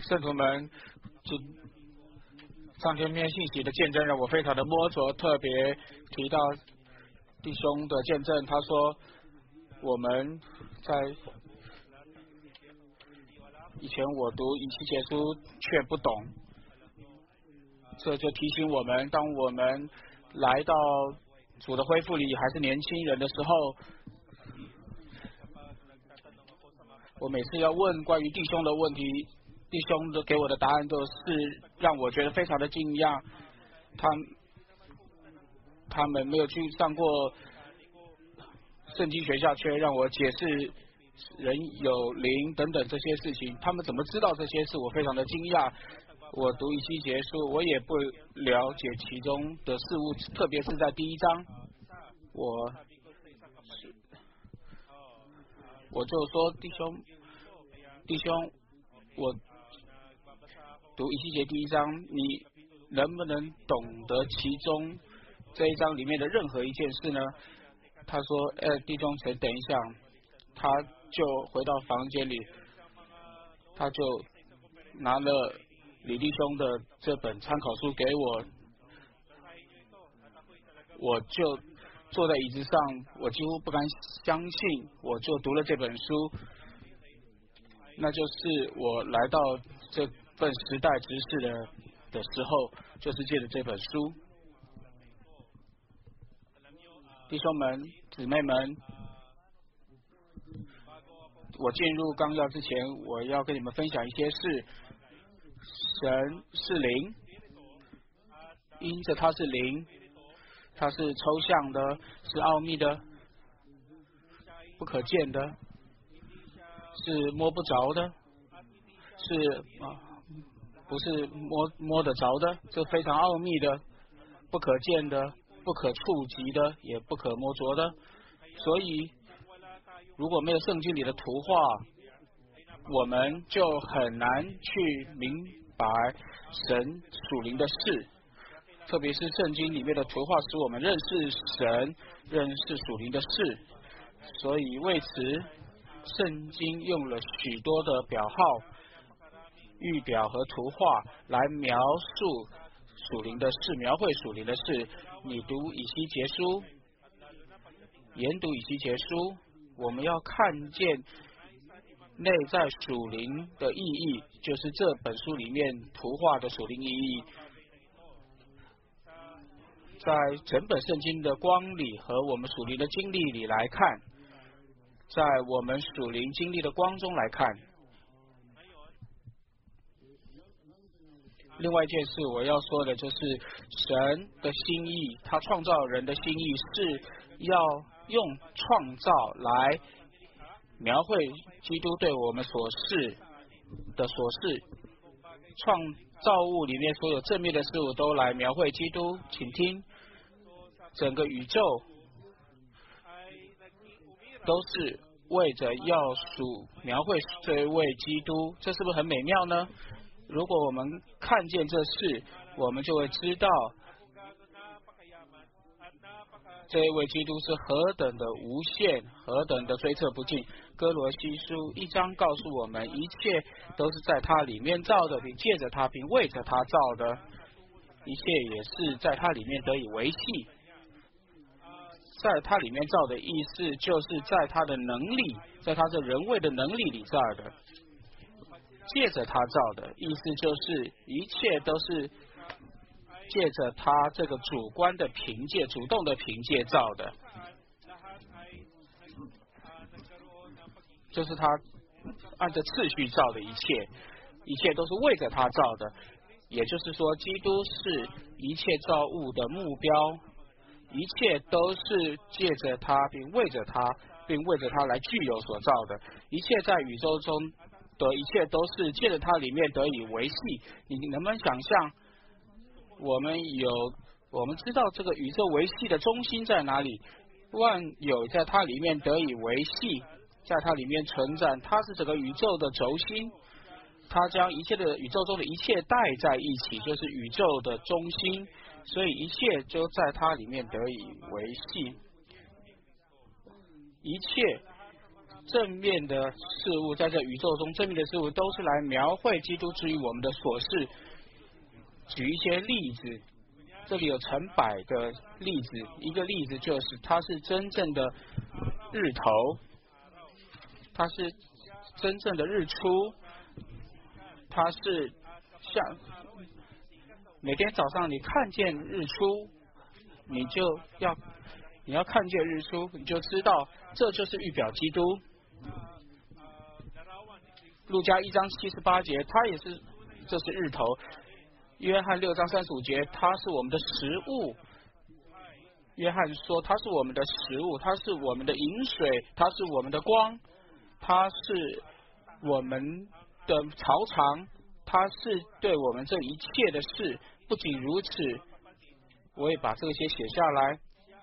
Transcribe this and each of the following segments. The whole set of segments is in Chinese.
圣徒们，上天篇信息的见证让我非常的摸着，特别提到弟兄的见证，他说我们在以前我读以西结书却不懂，这就提醒我们，当我们来到主的恢复里还是年轻人的时候，我每次要问关于弟兄的问题，弟兄的给我的答案都是让我觉得非常的惊讶。他们没有去上过圣经学校，却让我解释人有灵等等这些事情，他们怎么知道这些事？我非常的惊讶。我读以西结书，我也不了解其中的事物，特别是在第1章，我就说弟兄，我读以西结第1章，你能不能懂得其中这一章里面的任何一件事呢？他说，弟兄，请等一下。他就回到房间里，他就拿了李弟兄的这本参考书给我，我就坐在椅子上，我几乎不敢相信，我就读了这本书，那就是我来到这份时代执事的时候，就是借着这本书。弟兄们、姊妹们，我进入纲要之前，我要跟你们分享一些事。神是灵，因着他是灵，他是抽象的，是奥秘的，不可见的，是摸不着的，不是摸得着的，是非常奥秘的，不可见的，不可触及的，也不可摸着的。所以如果没有圣经里的图画，我们就很难去明白神属灵的事，特别是圣经里面的图画使我们认识神，认识属灵的事。所以为此圣经用了许多的表号、预表和图画来描述属灵的事，描绘属灵的事。你读以西结书，研读以西结书，我们要看见内在属灵的意义，就是这本书里面图画的属灵意义。在整本圣经的光里和我们属灵的经历里来看，在我们属灵经历的光中来看。另外一件事我要说的就是神的心意，他创造人的心意是要用创造来描绘基督对我们所事，创造物里面所有正面的事物都来描绘基督。请听，整个宇宙都是为着要描绘这一位基督，这是不是很美妙呢？如果我们看见这事，我们就会知道这一位基督是何等的无限，何等的追测不尽。哥罗西书1章告诉我们，一切都是在他里面造的，并借着他，并为着他造的，一切也是在他里面得以维系。在他里面造的意思，就是在他的能力，在他的人位的能力里造的。借着他造的意思，就是一切都是借着他这个主观的凭借、主动的凭借造的，就是他按照次序造的一切，一切都是为着他造的。也就是说，基督是一切造物的目标，一切都是借着他，并为着他来具有所造的。一切在宇宙中的一切都是借着它里面得以维系。你能不能想象，我们知道这个宇宙维系的中心在哪里？万有在它里面得以维系，在它里面存在，它是整个宇宙的轴心，它将一切的宇宙中的一切带在一起，就是宇宙的中心，所以一切就在它里面得以维系。一切正面的事物，在这宇宙中正面的事物都是来描绘基督之于我们的所事。举一些例子，这里有成百的例子，一个例子就是它是真正的日头，它是真正的日出，它是像每天早上你看见日出，你要看见日出，你就知道这就是预表基督。路加1章78节，它也是，这是日头。约翰6章35节，它是我们的食物。约翰说，它是我们的食物，它是我们的饮水，它是我们的光，它是我们的草场，它是对我们这一切的事。不仅如此，我也把这些写下来。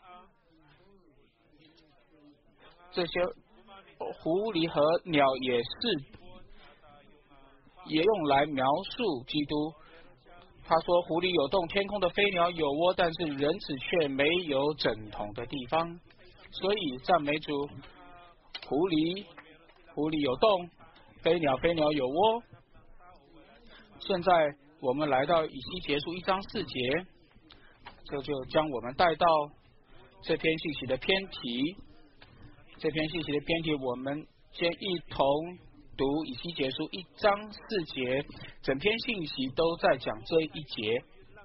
这些狐狸和鸟也用来描述基督。他说，狐狸有洞，天空的飞鸟有窝，但是人子却没有枕头的地方。所以赞美主，狐狸有洞，飞鸟有窝。现在我们来到以西结书1章4节，这就将我们带到这篇信息的篇题。这篇信息的篇题，我们先一同读以西结书1章4节，整篇信息都在讲这一节。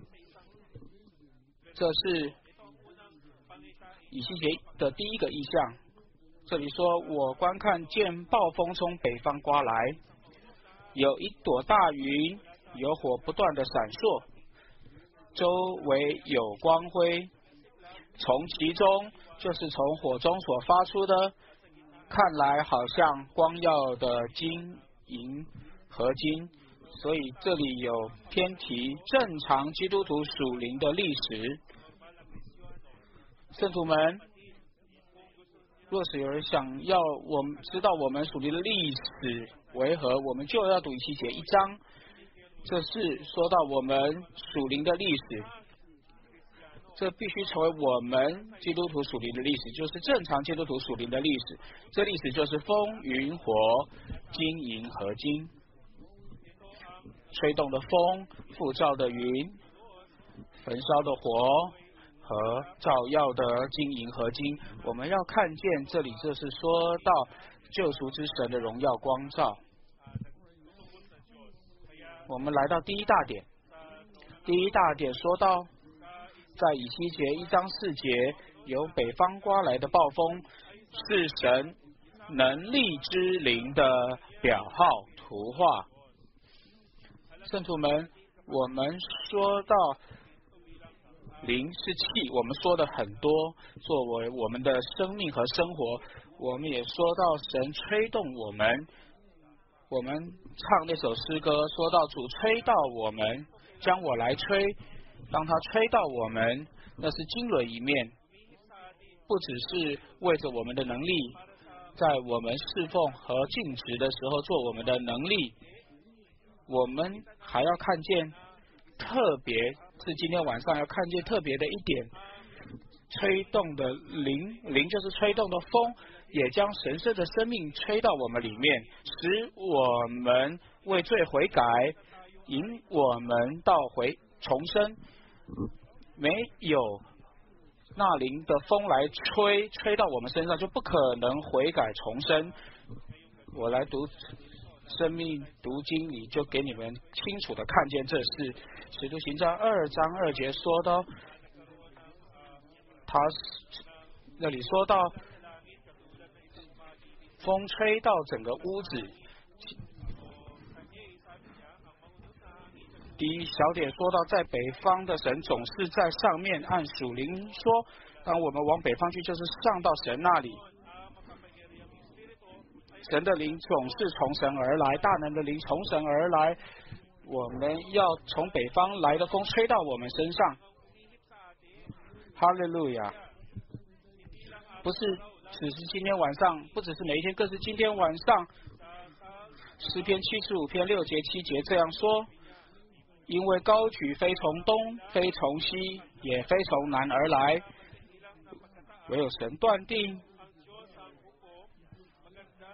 这是以西结的第一个意象。这里说，我观看见暴风从北方刮来，有一朵大云，有火不断的闪烁，周围有光辉，从其中，就是从火中所发出的，看来好像光耀的金银合金。所以这里有篇题，正常基督徒属灵的历史。圣徒们，若是有人想要我们知道我们属灵的历史为何，我们就要读以西结1章。这是说到我们属灵的历史，这必须成为我们基督徒属灵的历史，就是正常基督徒属灵的历史。这历史就是风云火金银合金，吹动的风，复照的云，焚烧的火和照耀的金银合金。我们要看见这里，这是说到救赎之神的荣耀光照。我们来到第一大点。第一大点说到，在以西结1章4节，由北方刮来的暴风是神能力之灵的表号图画。圣徒们，我们说到灵是气，我们说的很多，作为我们的生命和生活。我们也说到神吹动我们，我们唱那首诗歌，说到主吹到我们，将我来吹。当他吹到我们，那是经纶一面，不只是为着我们的能力，在我们侍奉和尽职的时候做我们的能力，我们还要看见特别，是今天晚上要看见特别的一点，吹动的灵就是吹动的风，也将神圣的生命吹到我们里面，使我们为罪悔改，引我们到重生。没有那灵的风来吹到我们身上，就不可能悔改重生。我来读生命读经里，就给你们清楚的看见这事。使徒行传2章2节说到，他那里说到风吹到整个屋子。第一小点说到，在北方的神总是在上面，按属灵说，当我们往北方去，就是上到神那里。神的灵总是从神而来，大能的灵从神而来，我们要从北方来的风吹到我们身上。哈利路亚！不是只是今天晚上，不只是每一天，更是今天晚上。诗篇75篇6节7节这样说，因为高举非从东，非从西，也非从南而来，唯有神断定，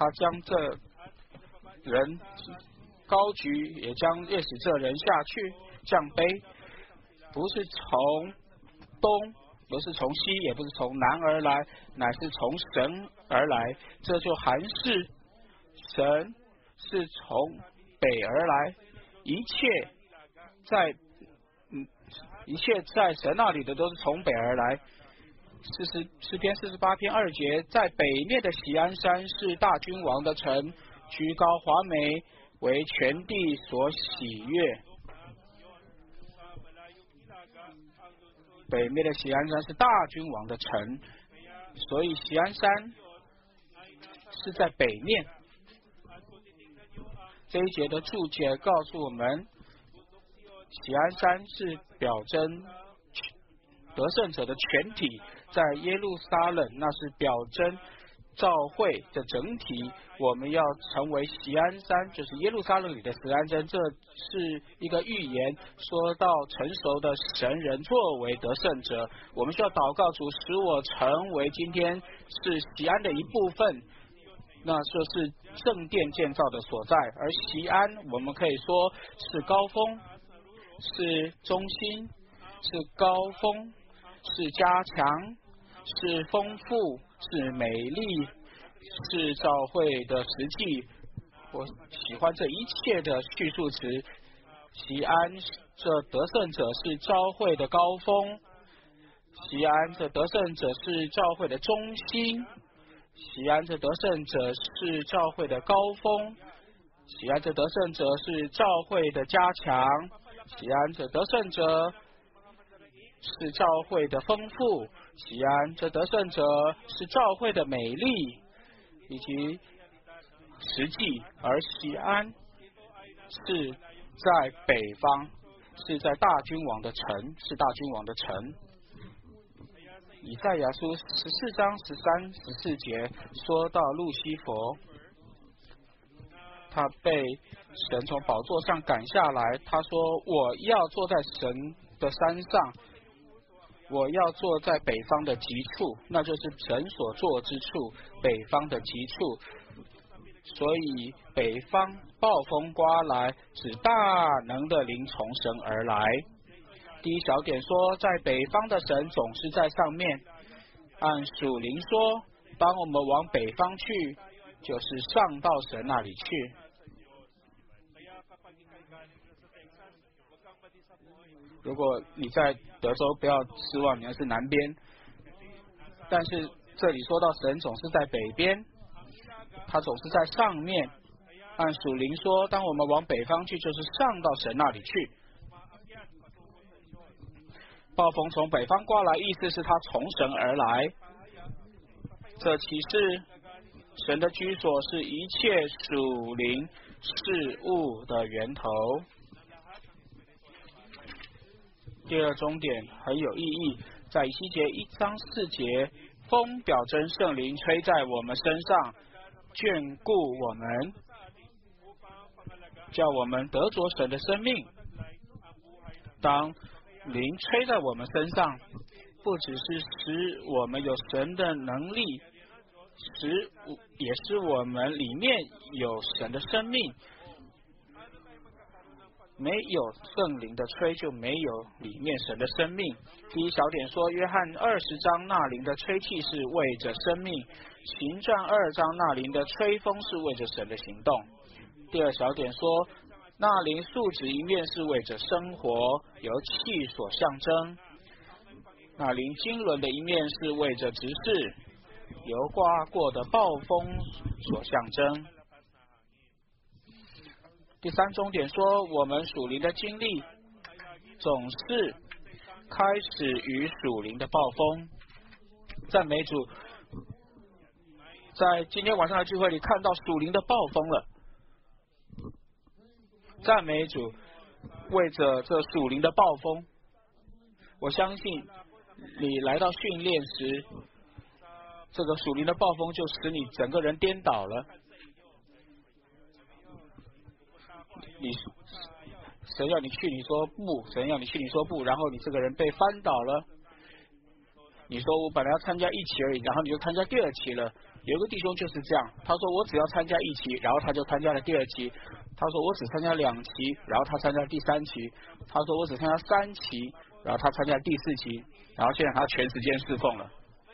他将这人高举，也使这人下去，降卑，不是从东，不是从西，也不是从南而来，乃是从神而来。这就含是神是从北而来，一切在神那里的都是从北而来。诗篇48篇2节，在北面的锡安山是大君王的城，居高华美，为全地所喜悦。北面的锡安山是大君王的城，所以锡安山是在北面。这一节的注解告诉我们，锡安山是表征得胜者的全体，在耶路撒冷那是表征教会的整体。我们要成为锡安山，就是耶路撒冷里的锡安山，这是一个预言，说到成熟的神人作为得胜者。我们需要祷告主，使我成为今天是锡安的一部分，那就是圣殿建造的所在。而锡安我们可以说是高峰，是中心，是高峰，是加强，是丰富，是美丽，是教会的实际。我喜欢这一切的叙述词。锡安这得胜者是教会的高峰，锡安这得胜者是教会的中心，锡安这得胜者是教会的高峰，锡安这得胜者是教会的加强，锡安这得胜者是教会的丰富，锡安这得胜者是教会的美丽以及实际。而锡安是在北方，是在大君王的城，是大君王的城。以赛亚书14章13、14节说到路西弗，他被神从宝座上赶下来，他说我要坐在神的山上，我要坐在北方的极处，那就是神所坐之处，北方的极处。所以北方暴风刮来，指大能的灵从神而来。第一小点说，在北方的神总是在上面。按属灵说，当我们往北方去，就是上到神那里去。如果你在德州，不要失望，你那是南边。但是这里说到神总是在北边，他总是在上面。按属灵说，当我们往北方去，就是上到神那里去。暴风从北方刮来，意思是他从神而来。这启示神的居所是一切属灵事物的源头。第二重点很有意义，在以西结1章4节，风表征圣灵吹在我们身上，眷顾我们，叫我们得着神的生命。当灵吹在我们身上，不只是使我们有神的能力，也使我们里面有神的生命。没有圣灵的吹，就没有里面神的生命。第一小点说，约翰20章那灵的吹气是为着生命，行传2章那灵的吹风是为着神的行动。第二小点说，那灵素质一面是为着生活，由气所象征；那灵经纶的一面是为着执事，由刮过的暴风所象征。第三重点说，我们属灵的经历总是开始于属灵的暴风。赞美主，在今天晚上的聚会里看到属灵的暴风了。赞美主，为着这属灵的暴风，我相信你来到训练时，这个属灵的暴风就使你整个人颠倒了。神要你去，你说不；神要你去，你说不，然后你这个人被翻倒了。你说我本来要参加1期而已，然后你就参加第2期了。 有个弟兄就是这样，他说我只要参加一期，然后他就参加了第2期。他说我只参加2期，然后他参加了第3期。他说我只参加3期，然后他参加了第4期，然后现在他全时间侍奉了。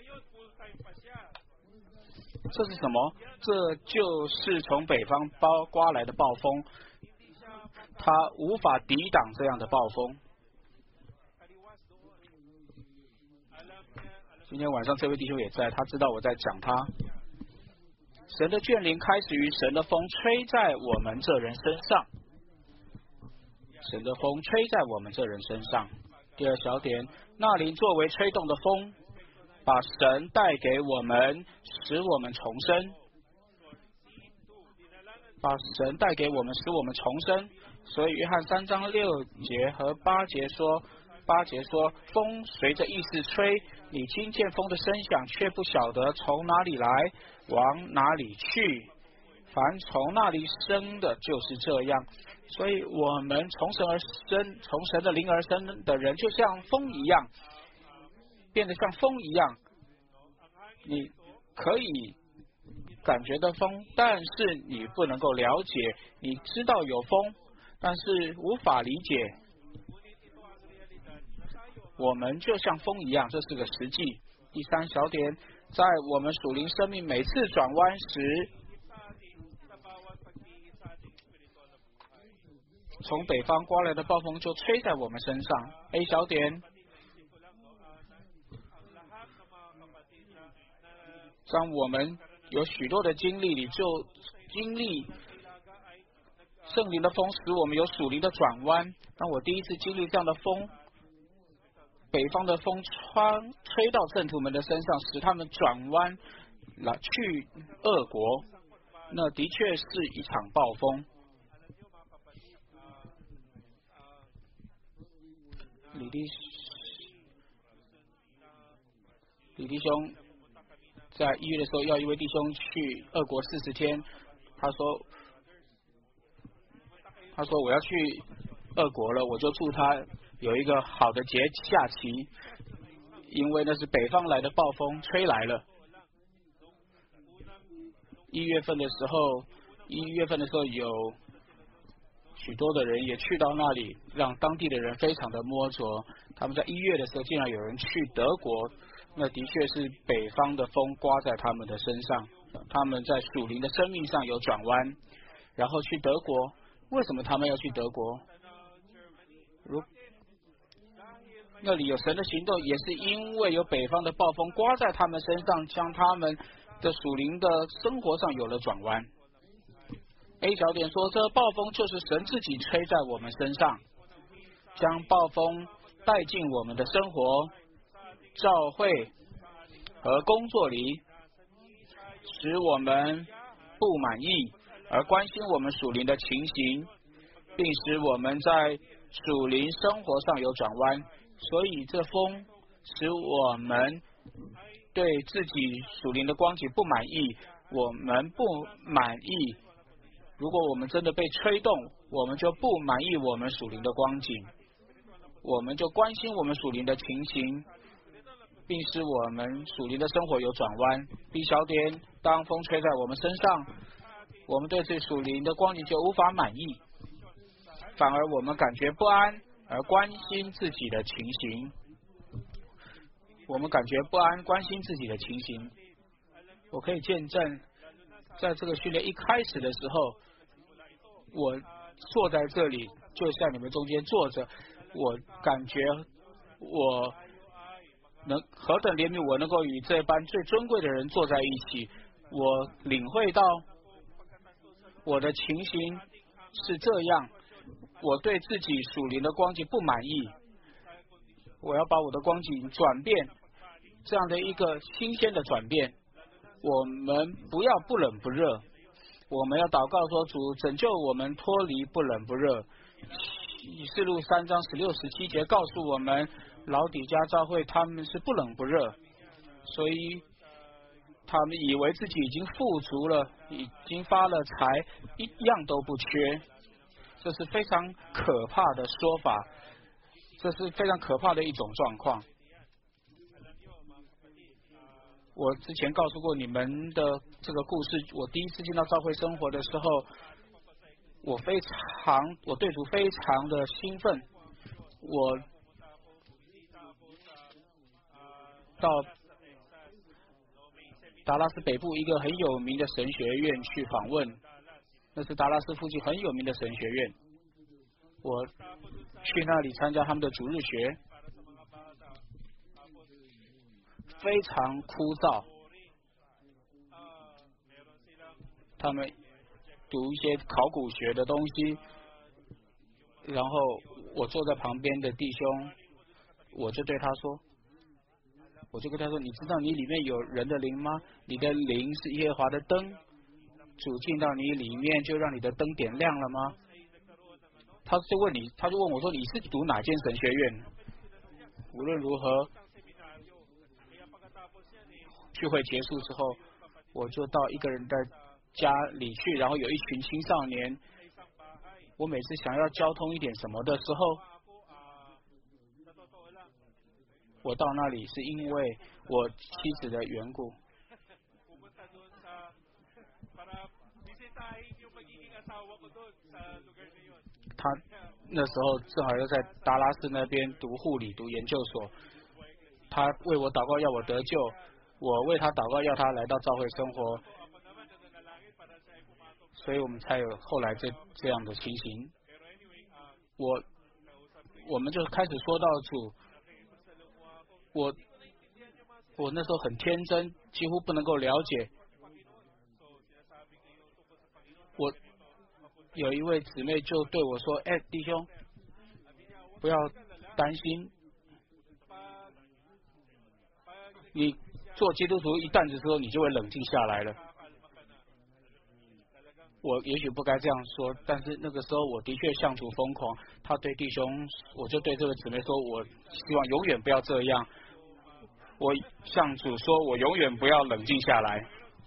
这是什么？这就是从北方刮来的暴风，他无法抵挡这样的暴风。今天晚上这位弟兄也在，他知道我在讲他。神的眷临开始于神的风吹在我们这人身上，神的风吹在我们这人身上。第2小点，那灵作为吹动的风，把神带给我们，使我们重生。把神带给我们，使我们重生。所以约翰3章6节和8节说，8节说，风随着意思吹，你听见风的声响，却不晓得从哪里来，往哪里去。凡从那里生的，就是这样。所以我们从神而生，从神的灵而生的人，就像风一样，变得像风一样。你可以感觉到风，但是你不能够了解。你知道有风，但是无法理解。我们就像风一样，这是个实际。第3小点，在我们属灵生命每次转弯时，从北方刮来的暴风就吹在我们身上。A 小点，当我们有许多的经历里，就经历圣灵的风，使我们有属灵的转弯。当我第一次经历这样的风，北方的风吹到圣徒们的身上，使他们转弯去俄国，那的确是一场暴风。李弟兄在1月的时候要一位弟兄去俄国40天，他说我要去俄国了，我就祝他有一个好的假期，因为那是北方来的暴风吹来了。1月份的时候有许多的人也去到那里，让当地的人非常的摸着。他们在1月的时候竟然有人去德国，那的确是北方的风刮在他们的身上，他们在属灵的生命上有转弯，然后去德国。为什么他们要去德国？那里有神的行动，也是因为有北方的暴风刮在他们身上，将他们的属灵的生活上有了转弯。A 小点说，这暴风就是神自己吹在我们身上，将暴风带进我们的生活、教会和工作里，使我们不满意，而关心我们属灵的情形，并使我们在属灵生活上有转弯。所以这风使我们对自己属灵的光景不满意，我们不满意。如果我们真的被吹动，我们就不满意我们属灵的光景，我们就关心我们属灵的情形，并使我们属灵的生活有转弯。B 小点，当风吹在我们身上，我们对这属灵的光景就无法满意，反而我们感觉不安，而关心自己的情形。我们感觉不安，关心自己的情形。我可以见证，在这个训练一开始的时候，我坐在这里，就像你们中间坐着，我感觉我能何等怜悯，我能够与这班最尊贵的人坐在一起。我领会到我的情形是这样，我对自己属灵的光景不满意，我要把我的光景转变，这样的一个新鲜的转变。我们不要不冷不热，我们要祷告说，主拯救我们脱离不冷不热。启示录3章16、17节告诉我们，老底嘉教会他们是不冷不热，所以他们以为自己已经富足了，已经发了财，一样都不缺。这是非常可怕的说法，这是非常可怕的一种状况。 我之前告诉过你们的这个故事，我第一次进到教会生活的时候，我对主非常的兴奋。我到达拉斯北部一个很有名的神学院去访问，那是达拉斯附近很有名的神学院。我去那里参加他们的主日学，非常枯燥。他们读一些考古学的东西，然后我坐在旁边的弟兄，我就对他说，你知道你里面有人的灵吗？你的灵是耶和华的灯，主进到你里面就让你的灯点亮了吗？他就问我说，你是读哪间神学院？无论如何，聚会结束之后，我就到一个人的家里去，然后有一群青少年。我每次想要交通一点什么的时候，我到那里是因为我妻子的缘故。他那时候正好又在达拉斯那边读护理、读研究所。他为我祷告，要我得救；我为他祷告，要他来到教会生活。所以我们才有后来这样的情形。我们就开始说到主。我那时候很天真，几乎不能够了解。我有一位姊妹就对我说：“弟兄，不要担心，你做基督徒一旦的时候，你就会冷静下来了。”我也许不该这样说，但是那个时候我的确向主疯狂。他对弟兄，我就对这位姊妹说：“我希望永远不要这样。”我向主说：“我永远不要冷静下来。”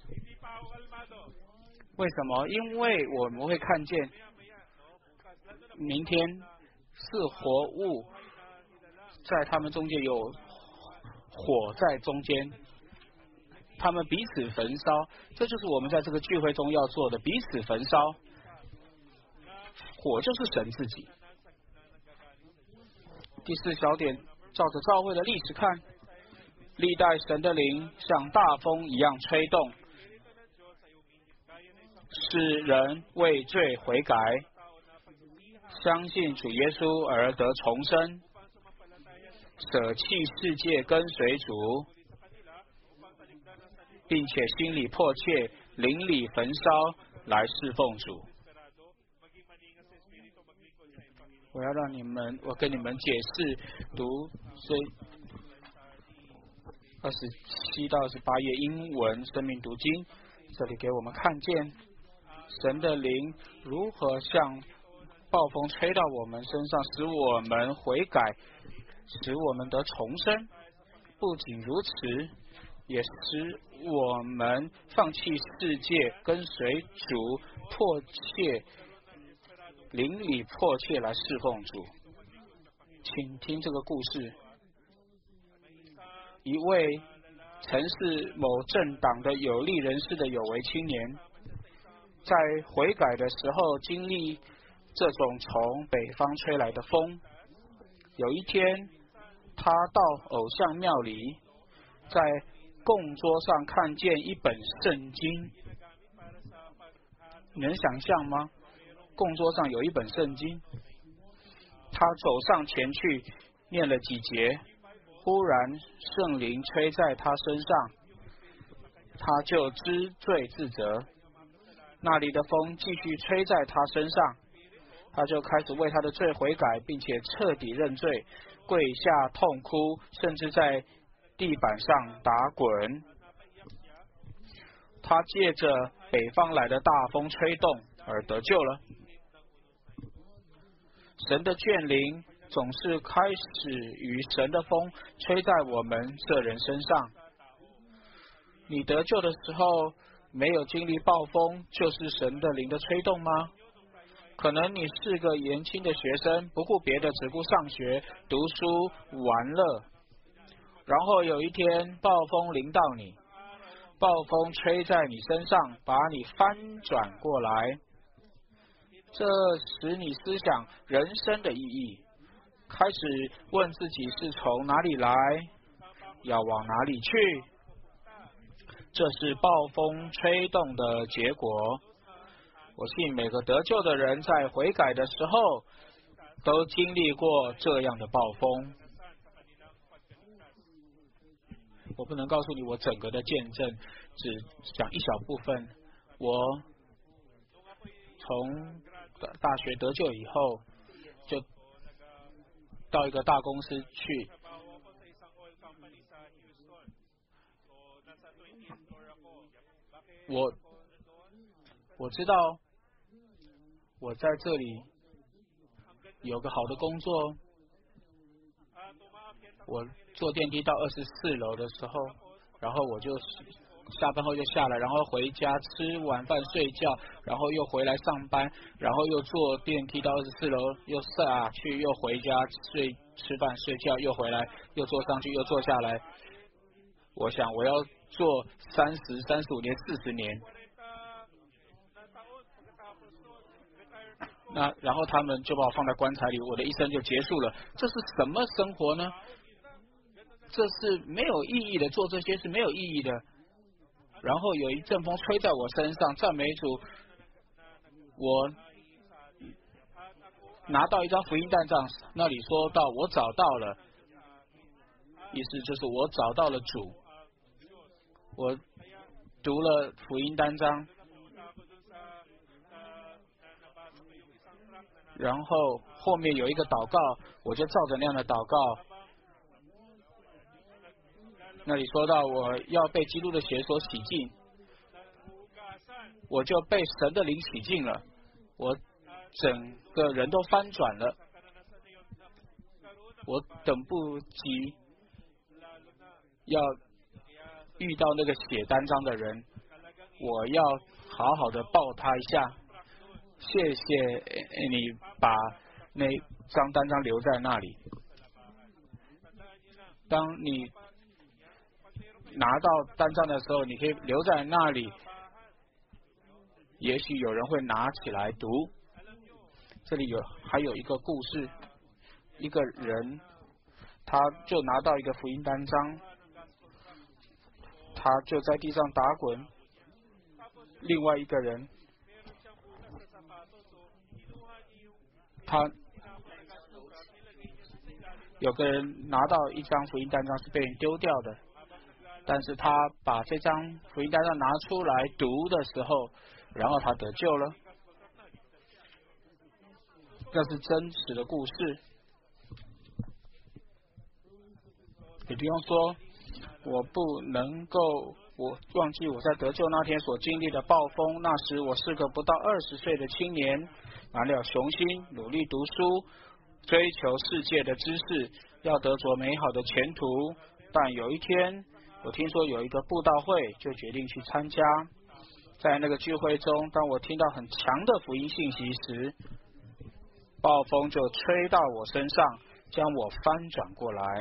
为什么？因为我们会看见明天是活物，在他们中间有火在中间，他们彼此焚烧。这就是我们在这个聚会中要做的，彼此焚烧。火就是神自己。第4小点，照着教会的历史看，历代神的灵像大风一样吹动，使人为罪悔改，相信主耶稣而得重生，舍弃世界跟随主，并且心里迫切，灵里焚烧来侍奉主。我跟你们解释读这27到28页英文生命读经，这里给我们看见神的灵如何像暴风吹到我们身上，使我们悔改，使我们得重生。不仅如此，也使我们放弃世界，跟随主，迫切灵里迫切来侍奉主。请听这个故事。一位曾是某政党的有力人士的有为青年，在悔改的时候经历这种从北方吹来的风。有一天，他到偶像庙里，在供桌上看见一本圣经。你能想象吗？供桌上有一本圣经。他走上前去念了几节，忽然圣灵吹在他身上，他就知罪自责。那里的风继续吹在他身上，他就开始为他的罪悔改，并且彻底认罪，跪下痛哭，甚至在地板上打滚。他借着北方来的大风吹动而得救了。神的眷灵总是开始与神的风吹在我们这人身上。你得救的时候没有经历暴风，就是神的灵的吹动吗？可能你是个年轻的学生，不顾别的，只顾上学、读书、玩乐，然后有一天暴风临到你， 暴风吹在你身上，把你翻转过来，这使你思想人生的意义，开始问自己是从哪里来，要往哪里去。这是暴风吹动的结果。我信每个得救的人在悔改的时候都经历过这样的暴风。我不能告诉你我整个的见证，只讲一小部分。我从大学得救以后，就到一个大公司去。我知道我在这里有个好的工作。我坐电梯到24楼的时候，然后我就下班后就下来，然后回家吃晚饭睡觉，然后又回来上班，然后又坐电梯到24楼，又下去，又回家吃饭睡觉，又回来，又坐上去，又坐下来。我想我要做30、35年、40年。然后他们就把我放在棺材里，我的一生就结束了。这是什么生活呢？这是没有意义的，做这些是没有意义的。然后有一阵风吹在我身上，赞美主，我拿到一张福音单张，那里说到我找到了，意思就是我找到了主。我读了福音单张，然后后面有一个祷告，我就照着那样的祷告。那里说到我要被基督的血所洗净，我就被神的灵洗净了，我整个人都翻转了。我等不及要遇到那个写单张的人，我要好好的抱他一下。谢谢你把那张单张留在那里。当你拿到单张的时候，你可以留在那里，也许有人会拿起来读。这里还有一个故事，一个人他就拿到一个福音单张，他就在地上打滚。另外一个人有个人拿到一张福音单张是被人丢掉的，但是他把这张福音单张拿出来读的时候，然后他得救了。这是真实的故事。也不用说我不能够忘记我在得救那天所经历的暴风。那时我是个不到20岁的青年，满了雄心，努力读书，追求世界的知识，要得着美好的前途。但有一天我听说有一个布道会，就决定去参加。在那个聚会中，当我听到很强的福音信息时，暴风就吹到我身上，将我翻转过来。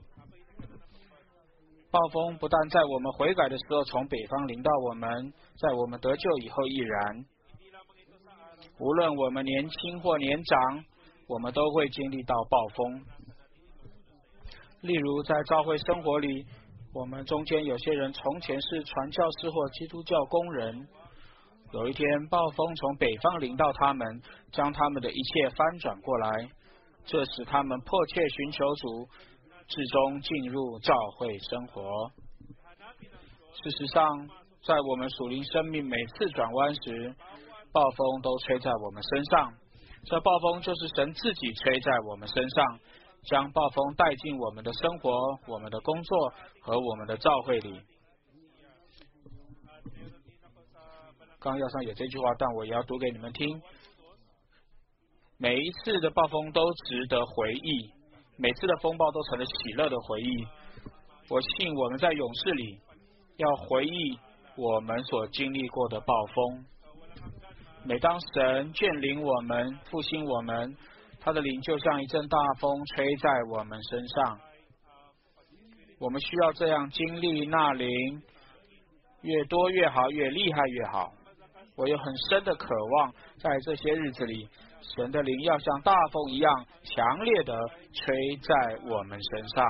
暴风不但在我们悔改的时候从北方临到我们，在我们得救以后亦然。无论我们年轻或年长，我们都会经历到暴风。例如在教会生活里，我们中间有些人从前是传教士或基督教工人，有一天暴风从北方临到他们，将他们的一切翻转过来，这使他们迫切寻求主，最终进入教会生活。事实上，在我们属灵生命每次转弯时，暴风都吹在我们身上。这暴风就是神自己吹在我们身上，将暴风带进我们的生活、我们的工作和我们的教会里。纲要上有这句话，但我也要读给你们听。每一次的暴风都值得回忆，每次的风暴都成了喜乐的回忆。我信我们在勇士里要回忆我们所经历过的暴风。每当神眷临我们、复兴我们，他的灵就像一阵大风吹在我们身上。我们需要这样经历那灵， 越多越好，越厉害越好。我有很深的渴望，在这些日子里，神的灵要像大风一样强烈的吹在我们身上。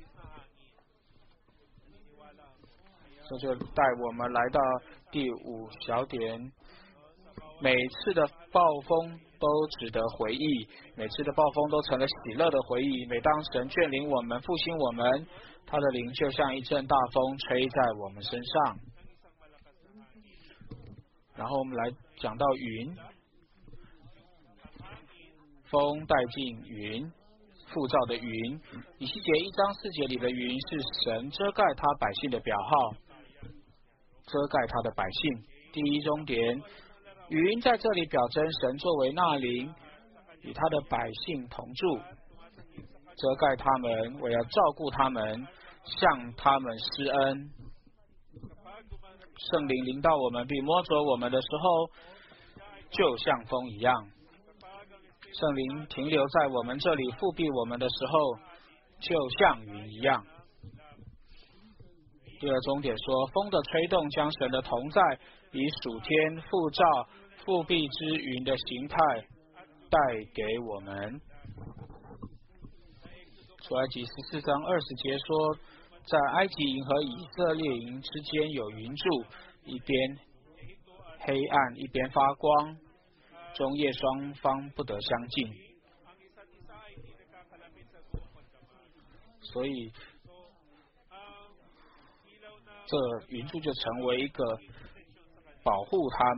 这就带我们来到第5小点。每次的暴风都值得回忆，每次的暴风都成了喜乐的回忆。每当神眷领我们、复兴我们，他的灵就像一阵大风吹在我们身上。然后我们来讲到云，风带进云，复造的云。以西结1章4节里的云是神遮盖他百姓的表号，遮盖他的百姓。第一终点，云在这里表征神作为那灵，与他的百姓同住，遮盖他们，我要照顾他们，向他们施恩。圣灵临到我们并摸着我们的时候，就像风一样。圣灵停留在我们这里复庇我们的时候，就像云一样。第二终点说，风的吹动将神的同在以属天复照复庇之云的形态带给我们。出埃及14章20节说，在埃及营和以色列营之间有云柱，一边黑暗一边发光，中夜双方不得相近。所以这云柱就成为一个保护他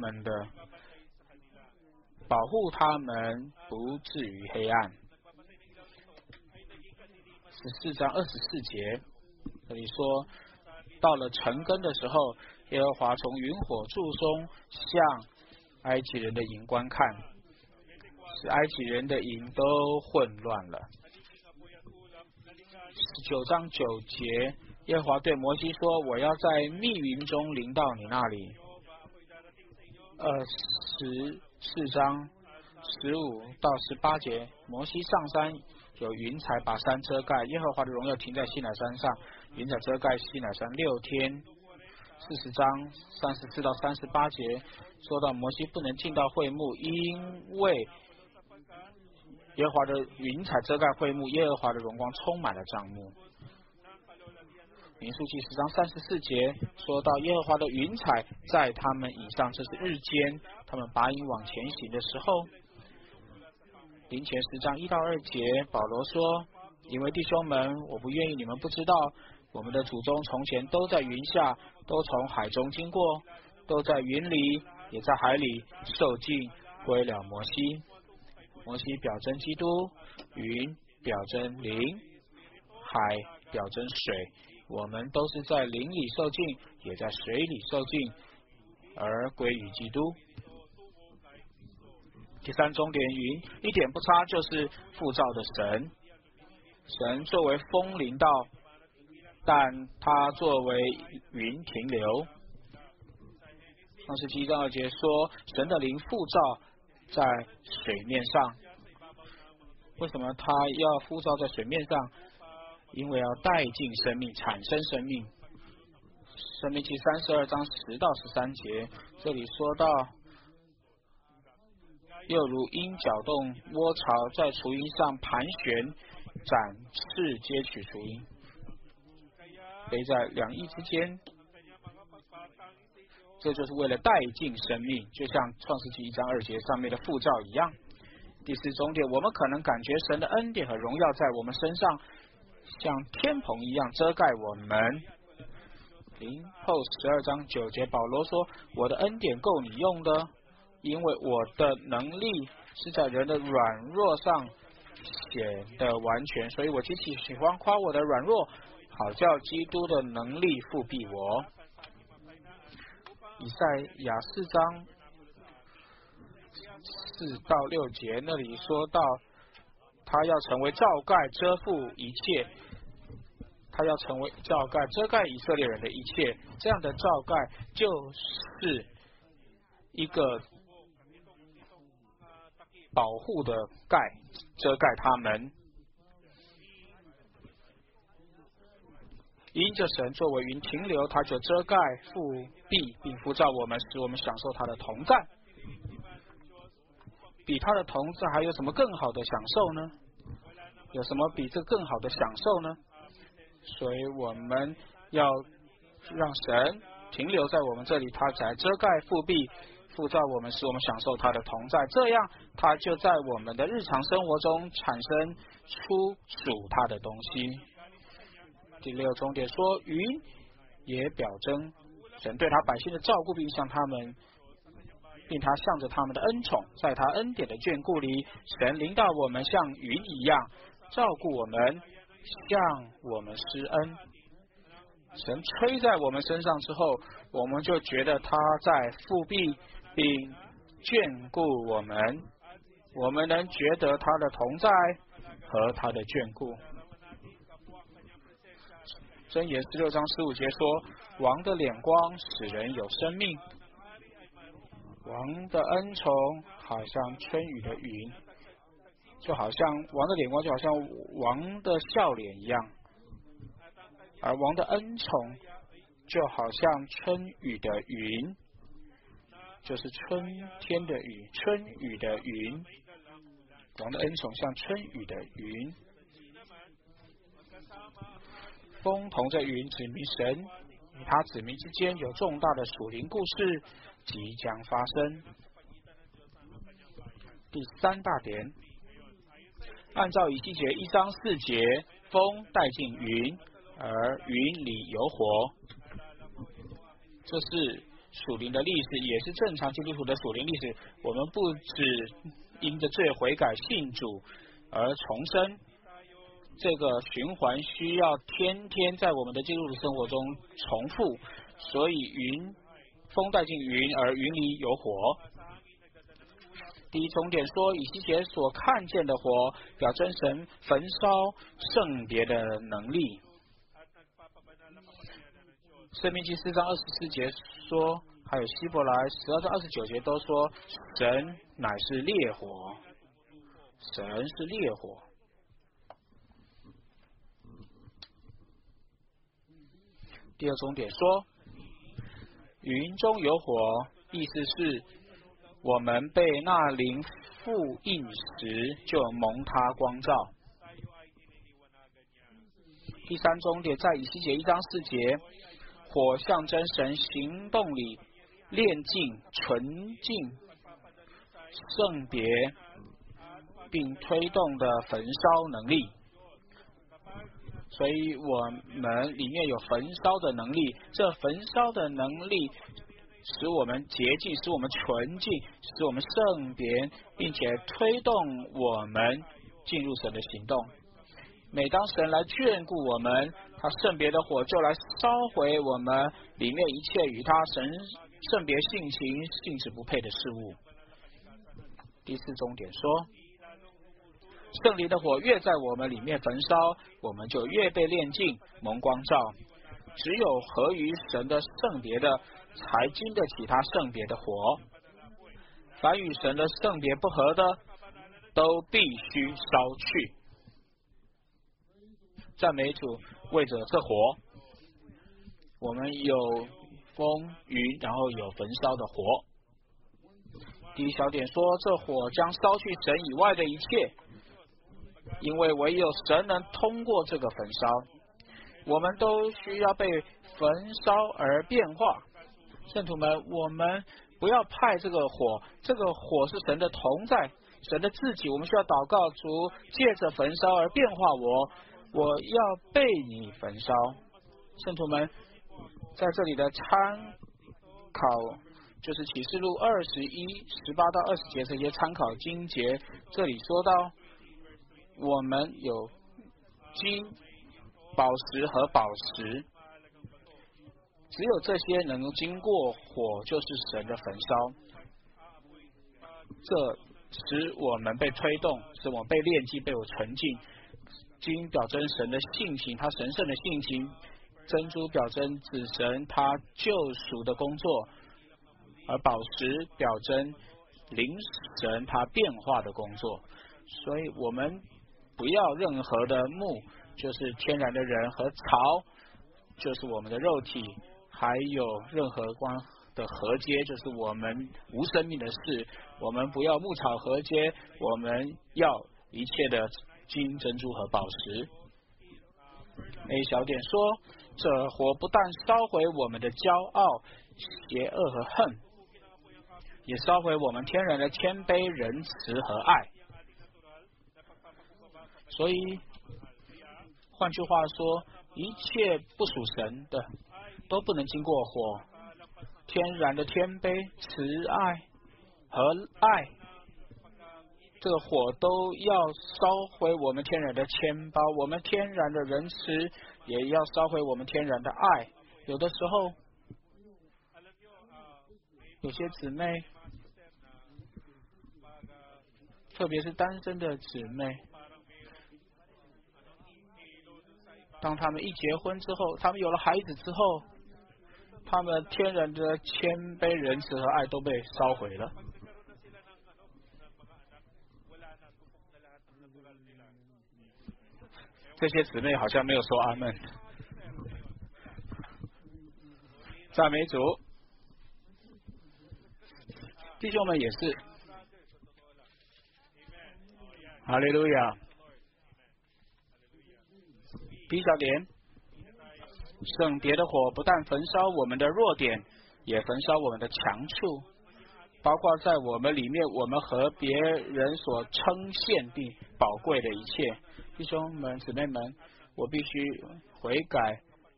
们不至于黑暗。14章24节这里说，到了晨更的时候，耶和华从云火柱中向埃及人的营观看，使埃及人的营都混乱了。19章9节，耶和华对摩西说，我要在密云中临到你那里。24章15到18节，摩西上山，有云彩把山遮盖，耶和华的荣耀停在西乃山上，云彩遮盖西乃山6天。40章34到38节说到摩西不能进到会幕，因为耶和华的云彩遮盖会幕，耶和华的荣光充满了帐幕。民数记10章34节说到耶和华的云彩在他们以上，这是日间他们拔营往前行的时候。林前10章1到2节保罗说，因为弟兄们，我不愿意你们不知道，我们的祖宗从前都在云下，都从海中经过，都在云里也在海里受尽归了摩西。摩西表征基督，云表征灵，海表征水，我们都是在灵里受尽，也在水里受尽，而归于基督。第三终点，云一点不差就是复造的神，神作为风临到，但他作为云停留。创世纪1章2节说，神的灵复造在水面上。为什么他要复造在水面上？因为要带进生命，产生生命。申命记32章10到13节，这里说到，又如鹰搅动窝巢，在雏鹰上盘旋，展翅接取雏鹰，飞在两翼之间。这就是为了带进生命，就像创世纪1章2节上面的复造一样。第四终点，我们可能感觉神的恩典和荣耀在我们身上像天棚一样遮盖我们。后12章9节保罗说，我的恩典够你用的，因为我的能力是在人的软弱上显得完全，所以我极其喜欢夸我的软弱，好叫基督的能力复庇我。以赛亚4章4到6节那里说到，他要成为罩盖遮覆一切，他要成为罩盖遮盖以色列人的一切，这样的罩盖就是一个保护的盖，遮盖他们。 因着神作为云停留，他就遮盖、覆庇并覆照我们，使我们享受他的同在。比他的同在还有什么更好的享受呢？有什么比这更好的享受呢？所以我们要让神停留在我们这里，他才遮盖、覆庇、覆照我们，使我们享受他的同在。这样，他就在我们的日常生活中产生出属他的东西。第六重点说，云也表征神对他百姓的照顾，并他向着他们的恩宠，在他恩典的眷顾里，神领导我们像云一样照顾我们，向我们施恩。神吹在我们身上之后，我们就觉得他在覆庇并眷顾我们，我们能觉得他的同在和他的眷顾。箴言16章15节说，王的脸光使人有生命，王的恩宠好像春雨的云，就好像王的脸光就好像王的笑脸一样，而王的恩宠就好像春雨的云，就是春天的雨，春雨的云。王的恩宠像春雨的云。风同着云指明神与他子民之间有重大的属灵故事即将发生。第三大点，按照以西结1章4节，风带进云，而云里有火。这是属灵的历史，也是正常基督徒的属灵历史。我们不只因着罪悔改信主而重生，这个循环需要天天在我们的基督徒生活中重复，所以风带进云，而云里有火。第一重点说，以西结所看见的火表征神焚烧圣别的能力。申命记4章24节说，还有希伯来12章29节都说，神乃是烈火，神是烈火。第二重点说，云中有火，意思是我们被那灵复印时就蒙他光照。第三重点在以西结1章4节，火象征神行动里炼净、纯净、圣别并推动的焚烧能力。所以我们里面有焚烧的能力，这焚烧的能力使我们洁净，使我们纯净，使我们圣别，并且推动我们进入神的行动。每当神来眷顾我们，他圣别的火就来烧毁我们里面一切与他神圣别性质不配的事物。第四重点说，圣灵的火越在我们里面焚烧，我们就越被炼净、蒙光照。只有合于神的圣别的，才经得起他圣别的火。凡与神的圣别不合的，都必须烧去。赞美主，为着这火，我们有风云，然后有焚烧的火。第一小点说，这火将烧去神以外的一切，因为唯有神能通过这个焚烧。我们都需要被焚烧而变化。圣徒们，我们不要派这个火，这个火是神的同在，神的自己。我们需要祷告，主借着焚烧而变化我要被你焚烧。圣徒们，在这里的参考就是启示录21:18到20节这些参考经节，这里说到我们有金、宝石和宝石，只有这些能够经过火，就是神的焚烧。这使我们被推动，使我们被炼净，被我纯净。金表征神的性情，他神圣的性情；珍珠表征子神他救赎的工作，而宝石表征灵神他变化的工作。所以我们不要任何的木，就是天然的人和草， 就是我们的肉体，还有任何关的和接，就是我们无生命的事。我们不要牧草和接，我们要一切的金珍珠和宝石。A 小点说，这火不但烧毁我们的骄傲、邪恶和恨，也烧毁我们天然的谦卑、仁慈和爱。所以换句话说，一切不属神的都不能经过火。天然的谦卑、慈爱和爱，这个火都要烧毁我们天然的谦卑，我们天然的仁慈也要烧毁我们天然的爱。有的时候，有些姊妹，特别是单身的姊妹，当他们一结婚之后，他们有了孩子之后，他们天然的谦卑、仁慈和爱都被烧毁了。这些姊妹好像没有说阿们。赞美主，弟兄们也是。哈利路亚。B 小点，圣别的火不但焚烧我们的弱点，也焚烧我们的强处，包括在我们里面，我们和别人所称羡并宝贵的一切。弟兄们、姊妹们，我必须悔改。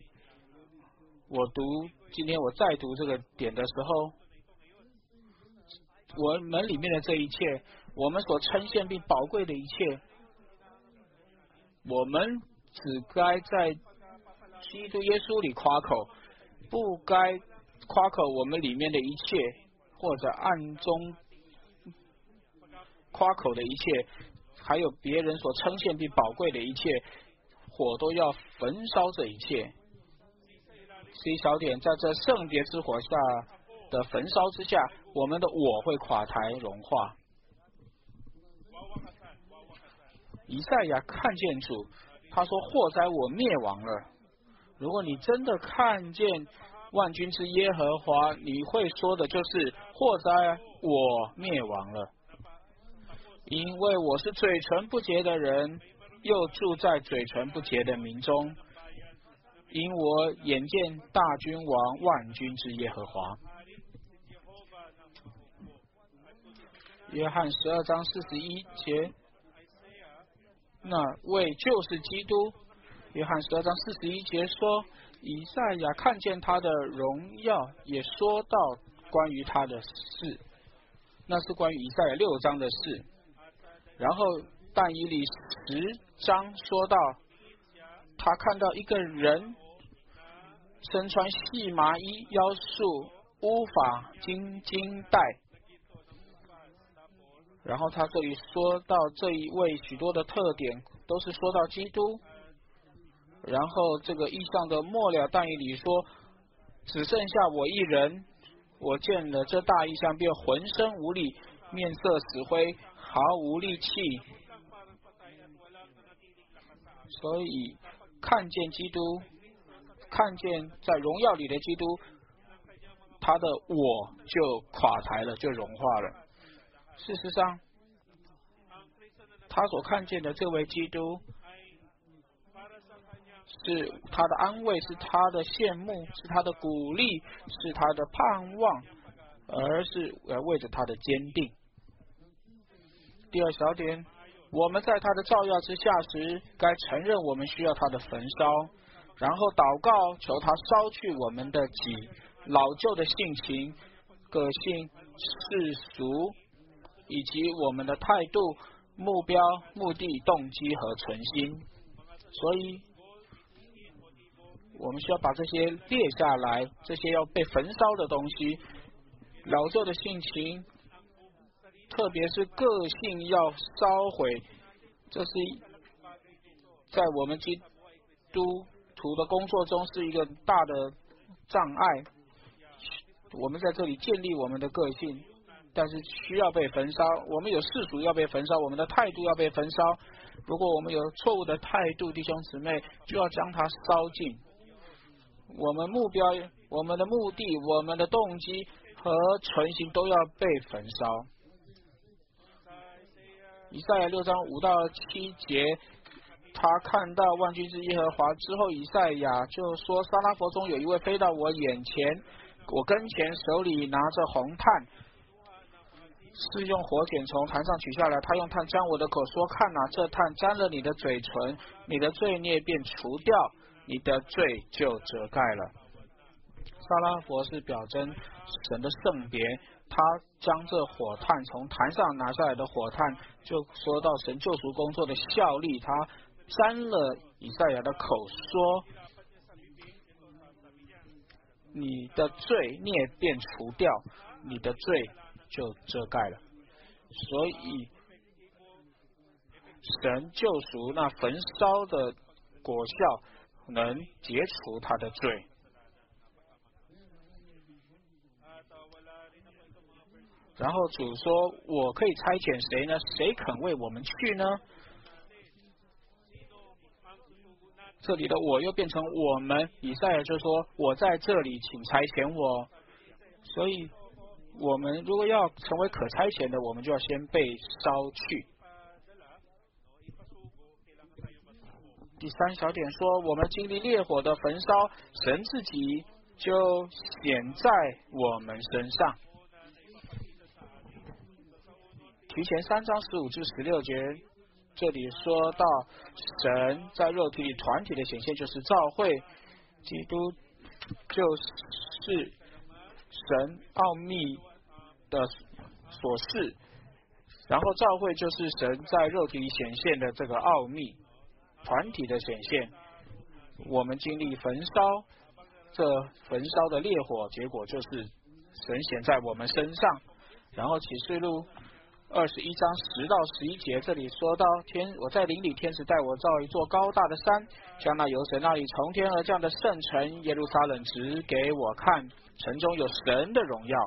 今天我再读这个点的时候，我们里面的这一切，我们所称羡并宝贵的一切，我们只该在基督耶稣里夸口，不该夸口我们里面的一切，或者暗中夸口的一切，还有别人所称羡并宝贵的一切，火都要焚烧这一切。C 小点，在这圣别之火下的焚烧之下，我们的我会垮台融化。以赛亚看见主，他说：祸哉，我灭亡了。如果你真的看见万军之耶和华，你会说的就是：祸哉，我灭亡了。因为我是嘴唇不洁的人，又住在嘴唇不洁的民中。因我眼见大君王万军之耶和华。约翰12章41节，那位就是基督。约翰12章41节说，以赛亚看见他的荣耀，也说到关于他的事，那是关于以赛亚6章的事。然后但以理10章说到，他看到一个人身穿细麻衣，腰束乌发金带。然后他这里说到这一位许多的特点，都是说到基督。然后这个异象的末了，但以理说，只剩下我一人，我见了这大异象，便浑身无力，面色死灰，毫无力气。所以看见基督，看见在荣耀里的基督，他的我就垮台了，就融化了。事实上，他所看见的这位基督，是他的安慰，是他的羡慕，是他的鼓励，是他的盼望，而是为着他的坚定。第二小点，我们在他的照耀之下时，该承认我们需要他的焚烧，然后祷告求他烧去我们的己老旧的性情、个性、世俗，以及我们的态度、目标、目的、动机和存心。所以我们需要把这些列下来，这些要被焚烧的东西，老旧的性情，特别是个性要烧毁，这是在我们基督徒的工作中是一个大的障碍。我们在这里建立我们的个性，但是需要被焚烧。我们有世俗要被焚烧，我们的态度要被焚烧。如果我们有错误的态度，弟兄姊妹就要将它烧尽。 我们目标、我们的目的、我们的动机和存心都要被焚烧。以赛亚6章5到7节，他看到万军之耶和华之后，以赛亚就说：沙拉佛中有一位飞到我眼前，我跟前，手里拿着红炭，是用火剪从坛上取下来。他用炭沾我的口，说：看哪，这炭沾了你的嘴唇，你的罪孽便除掉，你的罪就遮盖了。沙拉佛是表征神的圣别，他将这火炭从坛上拿下来的火炭，就说到神救赎工作的效力，他沾了以赛亚的口，说你的罪孽便除掉，你的罪就遮盖了。所以神救赎那焚烧的果效能解除他的罪。然后主说：我可以差遣谁呢？谁肯为我们去呢？这里的我又变成我们，以赛亚就说：我在这里，请差遣我。所以我们如果要成为可差遣的，我们就要先被烧去。第3小点说，我们经历烈火的焚烧，神自己就显在我们身上。提前3章15至16节，这里说到神在肉体里团体的显现就是召会，基督就是神奥秘的所示，然后召会就是神在肉体里显现的这个奥秘团体的显现。我们经历焚烧，这焚烧的烈火，结果就是神显在我们身上。然后启示录21章10到11节，这里说到我在灵里，天使带我造一座高大的山，将那由神那里从天而降的圣城耶路撒冷指给我看，城中有神的荣耀，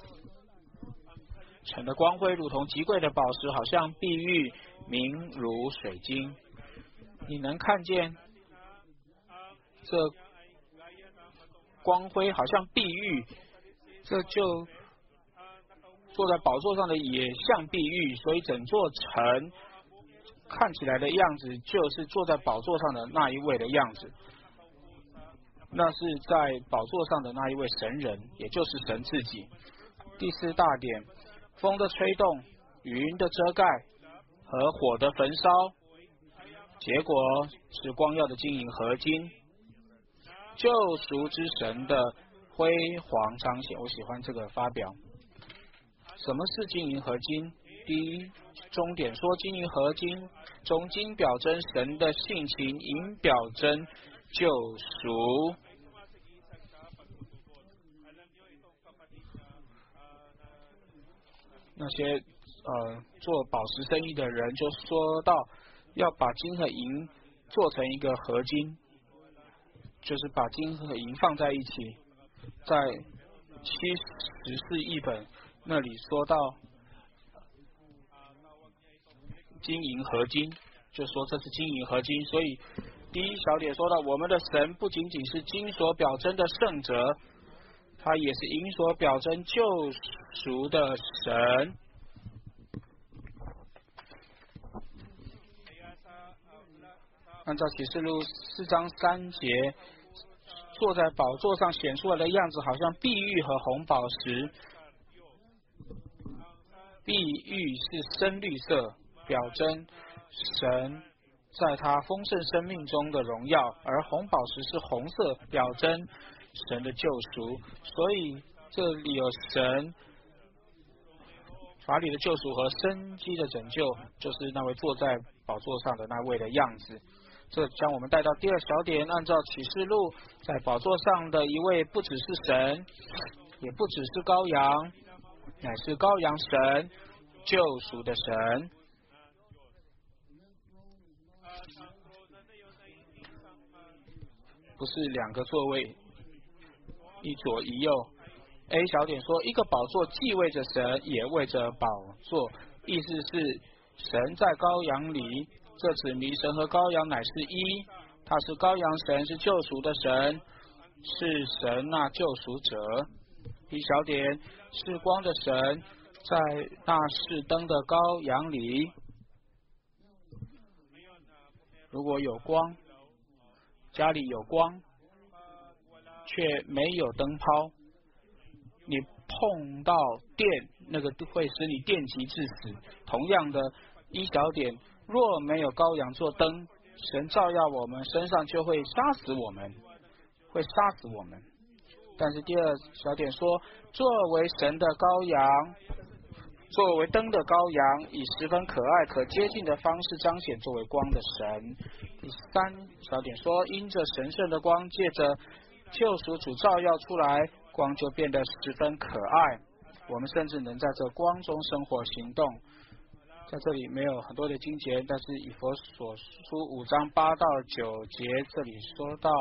城的光辉如同极贵的宝石，好像碧玉，明如水晶。你能看见这光辉好像碧玉，这就坐在宝座上的也像碧玉，所以整座城看起来的样子就是坐在宝座上的那一位的样子，那是在宝座上的那一位神人，也就是神自己。第4大点，风的吹动，云的遮盖和火的焚烧，结果是光耀的金银合金，救赎之神的辉煌彰显。我喜欢这个发表。什么是金银合金？第一终点说，金银合金中金表征神的性情，银表征救赎。那些做宝石生意的人就说到，要把金和银做成一个合金，就是把金和银放在一起。在74译本那里说到金银合金，就说这是金银合金。所以第1小点说到，我们的神不仅仅是金所表征的圣者，他也是银所表征救赎的神。按照启示录4章3节，坐在宝座上显出来的样子好像碧玉和红宝石。碧玉是深绿色，表征神在他丰盛生命中的荣耀，而红宝石是红色，表征神的救赎。所以这里有神法理的救赎和生机的拯救，就是那位坐在宝座上的那位的样子。这将我们带到第2小点，按照启示录，在宝座上的一位不只是神，也不只是羔羊，乃是羔羊神，救赎的神。不是2个座位，一左一右。A 小点说，一个宝座既为着神，也为着宝座，意思是神在羔羊里，这指明神和羔羊乃是一，他是羔羊神，是救赎的神。 是神那救赎者。一小点是光的神，在那是灯的羔羊里。如果有光，家里有光，却没有灯泡，你碰到电，那个会使你电击致死。同样的，一小点若没有羔羊做灯，神照耀我们身上就会杀死我们，会杀死我们。但是第二小点说，作为神的羔羊，作为灯的羔羊，以十分可爱可接近的方式彰显作为光的神。第三小点说，因着神圣的光借着救赎主照耀出来，光就变得十分可爱，我们甚至能在这光中生活行动。在这里没有很多的经节，但是以弗所书5章8到9节这里说到，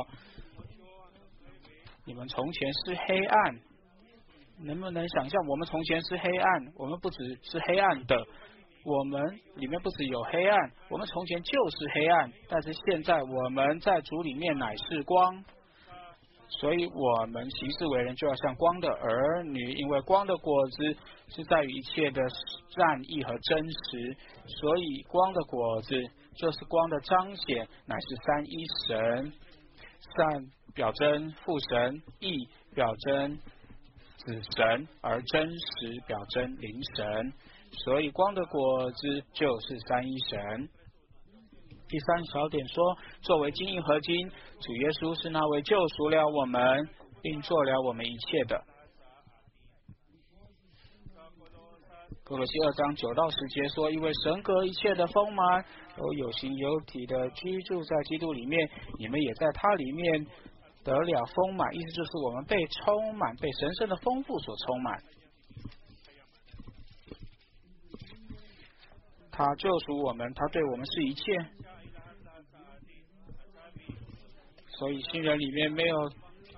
你们从前是黑暗，能不能想象我们从前是黑暗？我们不只是黑暗的，我们里面不只有黑暗，我们从前就是黑暗，但是现在我们在主里面乃是光。所以我们行事为人就要像光的儿女，因为光的果子是在于一切的善意和真实，所以光的果子就是光的彰显，乃是三一神。善表征父神，义表征子神，而真实表征灵神，所以光的果子就是三一神。第三小点说，作为金银合金，主耶稣是那位救赎了我们，并做了我们一切的。哥罗西2章9到10节说，因为神格一切的丰满，都有形有体的居住在基督里面，你们也在他里面得了丰满，意思就是我们被充满，被神圣的丰富所充满。他救赎我们，他对我们是一切。所以新人里面没有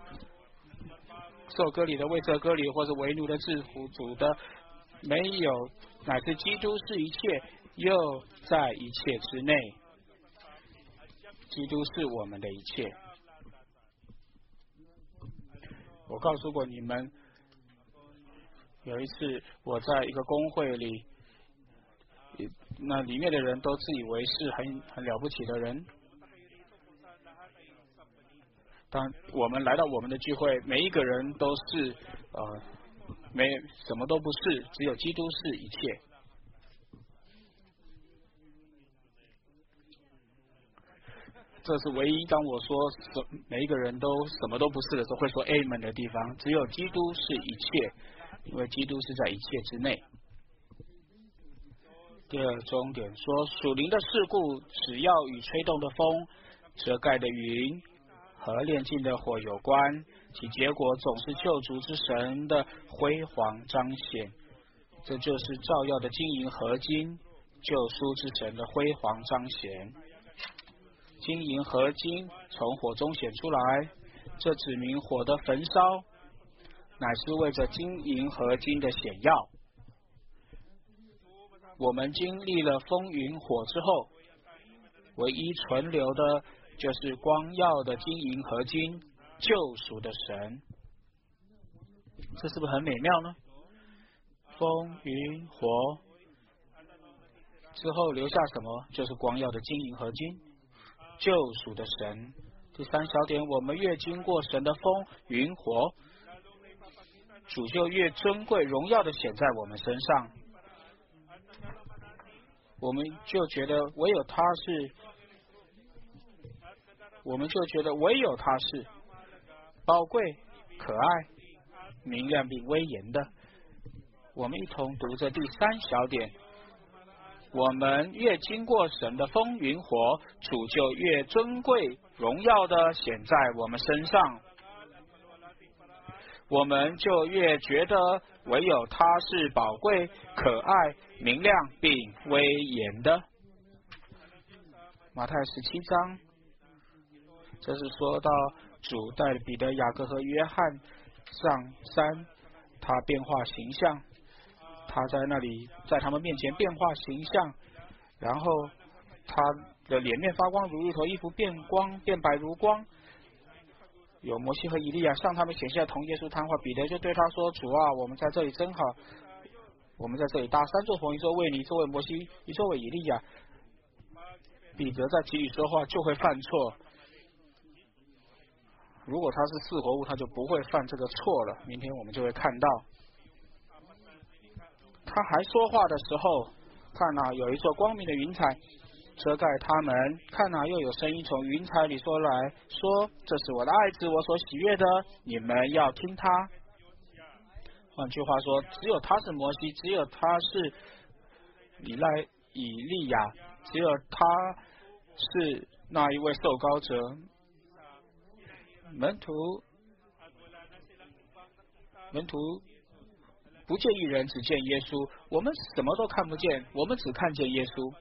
受割礼的为这割礼，或是为奴的制服主的，没有，乃是基督是一切，又在一切之内。基督是我们的一切。我告诉过你们，有一次我在一个公会里，那里面的人都自以为是很了不起的人。当我们来到我们的聚会，每一个人都是没什么都不是，只有基督是一切。这是唯一当我说每一个人都什么都不是的时候会说 Amen 的地方，只有基督是一切，因为基督是在一切之内。第二重点说，属灵的事故只要与吹动的风、遮盖的云和炼尽的火有关，其结果总是救主之神的辉煌彰显。这就是照耀的金银合金，救赎之神的辉煌彰显。金银合金从火中显出来，这指明火的焚烧乃是为着金银合金的显耀。我们经历了风云火之后，唯一存留的就是光耀的金银合金，救赎的神。这是不是很美妙呢？风云火之后留下什么？就是光耀的金银合金，救赎的神。第三小点，我们越经过神的风云火，主就越尊贵荣耀的显在我们身上，我们就觉得唯有他是宝贵、可爱、明亮并威严的。我们一同读着第三小点，我们越经过神的风云火，主就越尊贵荣耀的显在我们身上，我们就越觉得唯有他是宝贵、可爱、明亮并威严的。马太17章，这是说到主带彼得、雅各和约翰上山，他变化形象，他在那里在他们面前变化形象，然后他的脸面发光如日头，衣服变白如光， 有摩西和以利亚向他们显现同耶稣谈话，彼得就对他说：“主啊，我们在这里真好，我们在这里搭3座棚，一座为你，一座为摩西，一座为以利亚。”彼得在急里说话就会犯错，如果他是四活物，他就不会犯这个错了。明天我们就会看到，他还说话的时候，看哪，有一座光明的云彩遮盖他们，看哪，又有声音从云彩里说来说：“这是我的爱子，我所喜悦的，你们要听他。”换句话说，只有他是摩西，只有他是以利亚，只有他是那一位受膏者。门徒不见一人，只见耶稣。我们什么都看不见，我们只看见耶稣。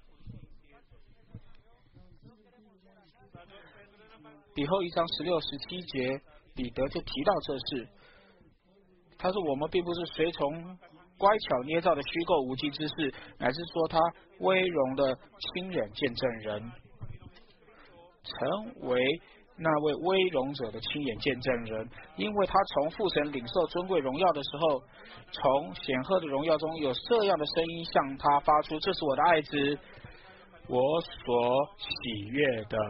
彼后1章16、17节，彼得就提到这事。他说：“我们并不是随从乖巧捏造的虚构无稽之事，乃是说他威荣的亲眼见证人，成为那位威荣者的亲眼见证人，因为他从父神领受尊贵荣耀的时候，从显赫的荣耀中有这样的声音向他发出：这是我的爱子，我所喜悦的。”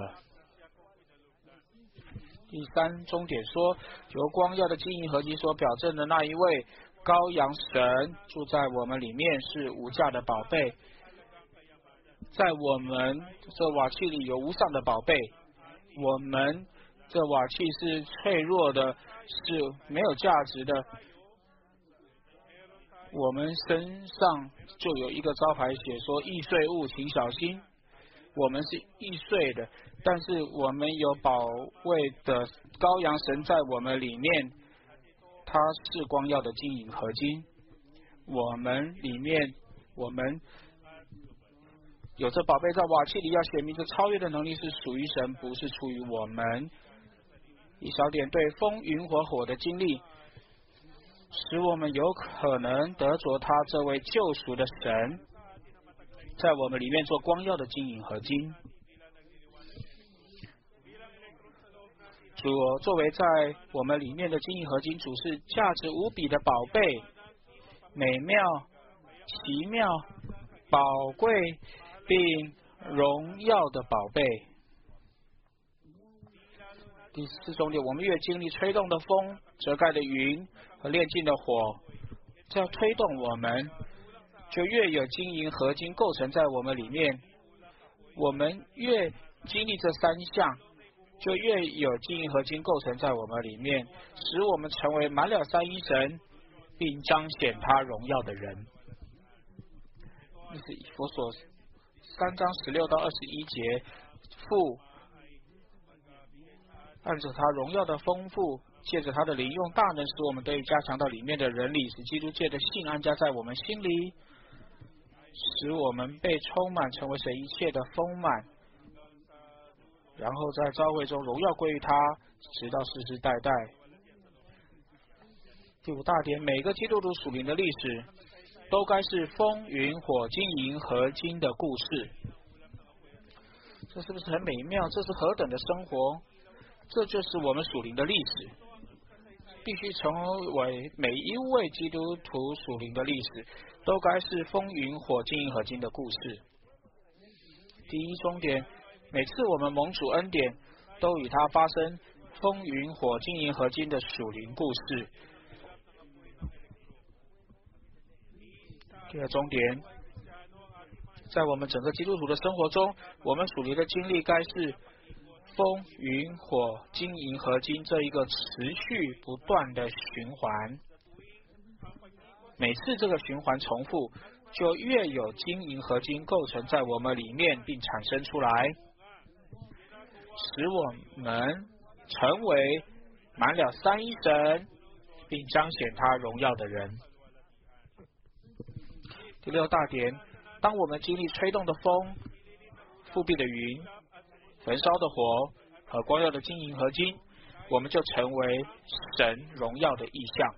第3终点说，由光耀的金银合金所表证的那一位羔羊神住在我们里面，是无价的宝贝。在我们这瓦器里有无上的宝贝，我们这瓦器是脆弱的，是没有价值的。我们身上就有一个招牌写说：易碎物请小心。我们是易碎的，但是我们有保卫的羔羊神在我们里面，他是光耀的金银合金。我们里面，我们有这宝贝在瓦器里，要显明这超越的能力是属于神，不是出于我们。一小点对风云火的经历，使我们有可能得着他这位救赎的神在我们里面做光耀的金银合金。主作为在我们里面的金银合金，主是价值无比的宝贝，美妙、奇妙、宝贵并荣耀的宝贝。第4重点，我们越经历吹动的风、遮盖的云和炼尽的火，这样推动我们，就越有金银合金构成在我们里面。我们越经历这3项，就越有金银合金构成在我们里面，使我们成为满了三一神，并彰显他荣耀的人。这是以弗所3章16到21节，父按着他荣耀的丰富，借着他的灵，用大能使我们得以加强到里面的人里，使基督借的信安家在我们心里，使我们被充满，成为神一切的丰满，然后在召会中荣耀归于他，直到世世代代。第5大点，每个基督徒属灵的历史都该是风云火金银合金的故事。这是不是很美妙？这是何等的生活？这就是我们属灵的历史，必须成为每一位基督徒属灵的历史，都该是风云火金银合金的故事。第1终点，每次我们蒙主恩典，都与他发生风云火金银合金的属灵故事。第2终点，在我们整个基督徒的生活中，我们属灵的经历该是风云火金银合金这一个持续不断的循环。每次这个循环重复，就越有金银合金构成在我们里面，并产生出来，使我们成为满了三一神，并彰显他荣耀的人。第6大点，当我们经历吹动的风、复辟的云、焚烧的火和光耀的金银合金，我们就成为神荣耀的意象。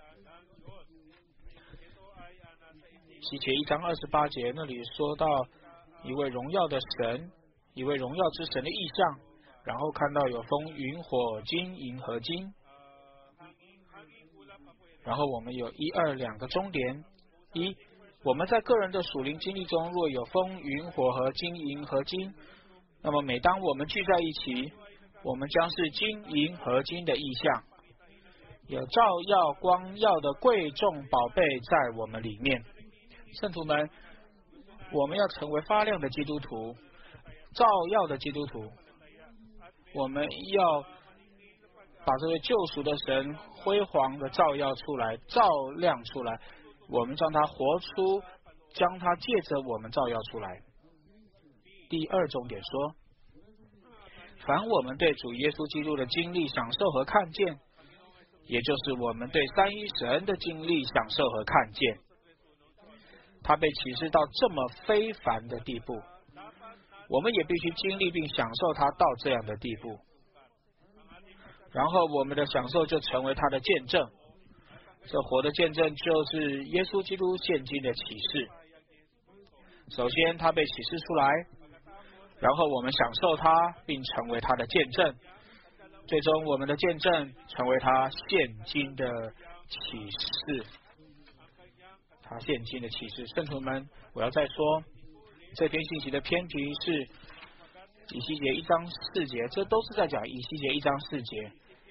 希伯来1章28节那里说到一位荣耀的神，一位荣耀之神的意象， 然后看到有风、云、火、金、银和金，然后我们有2个终点。一，我们在个人的属灵经历中，若有风、云、火和金、银和金，那么每当我们聚在一起，我们将是金、银和金的意象，有照耀光耀的贵重宝贝在我们里面。圣徒们，我们要成为发亮的基督徒，照耀的基督徒。我们要把这位救赎的神辉煌的照耀出来，照亮出来，我们将它活出，将它借着我们照耀出来。第2重点说，凡我们对主耶稣基督的经历、享受和看见，也就是我们对三一神的经历、享受和看见，他被启示到这么非凡的地步，我们也必须经历并享受他到这样的地步，然后我们的享受就成为他的见证。这活的见证就是耶稣基督现今的启示。首先他被启示出来，然后我们享受他并成为他的见证，最终我们的见证成为他现今的启示。他现今的启示。圣徒们，我要再说，这篇信息的篇题是以西结1章4节，这都是在讲以西结1章4节，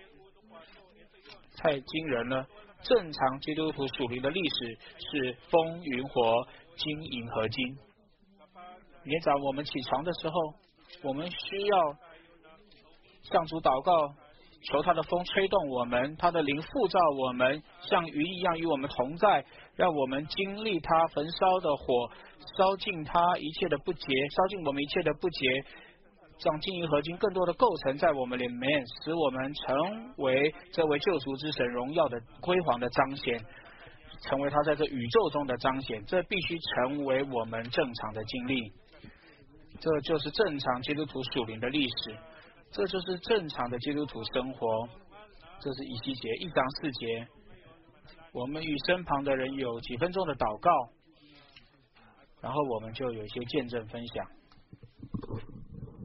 太惊人了。正常基督徒属灵的历史是风云火、金银和金。明天早上我们起床的时候，我们需要向主祷告，求他的风吹动我们，他的灵复照我们，像云一样与我们同在，让我们经历他焚烧的火，烧尽他一切的不洁，烧尽我们一切的不洁，让金银合金更多的构成在我们里面，使我们成为这位救赎之神荣耀的辉煌的彰显，成为他在这宇宙中的彰显。这必须成为我们正常的经历，这就是正常基督徒属灵的历史，这就是正常的基督徒生活。这是以西结1章4节。我们与身旁的人有几分钟的祷告，然后我们就有一些见证分享。